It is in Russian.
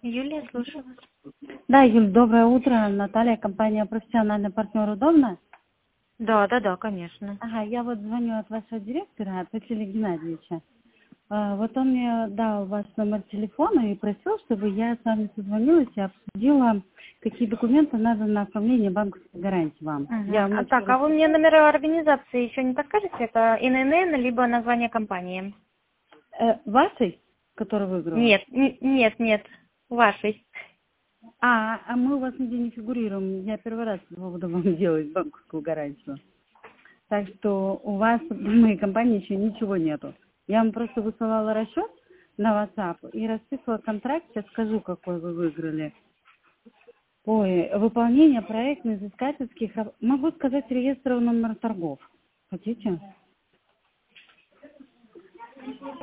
Юлия, слушаю вас. Да, Юль, доброе утро. Наталья, компания «Профессиональный партнер». Удобно? Да, конечно. Ага, я вот звоню от вашего директора, от Василия Геннадьевича. Вот он мне дал ваш номер телефона и просил, чтобы я с вами созвонилась и обсудила, какие документы надо на оформление банковской гарантии вам. Мгм. Так, а вы мне номера организации еще не подскажете? Это ИНН, либо название компании? Вашей, которую выиграла? Нет, вашей. А мы у вас нигде не фигурируем. Я первый раз буду вам делать банковскую гарантию. Так что у вас в моей компании еще ничего нету. Я вам просто высылала расчет на WhatsApp и расписывала контракт. Сейчас скажу, какой вы выиграли. Ой, выполнение проектно-изыскательских... Могу сказать реестр номер торгов. Хотите?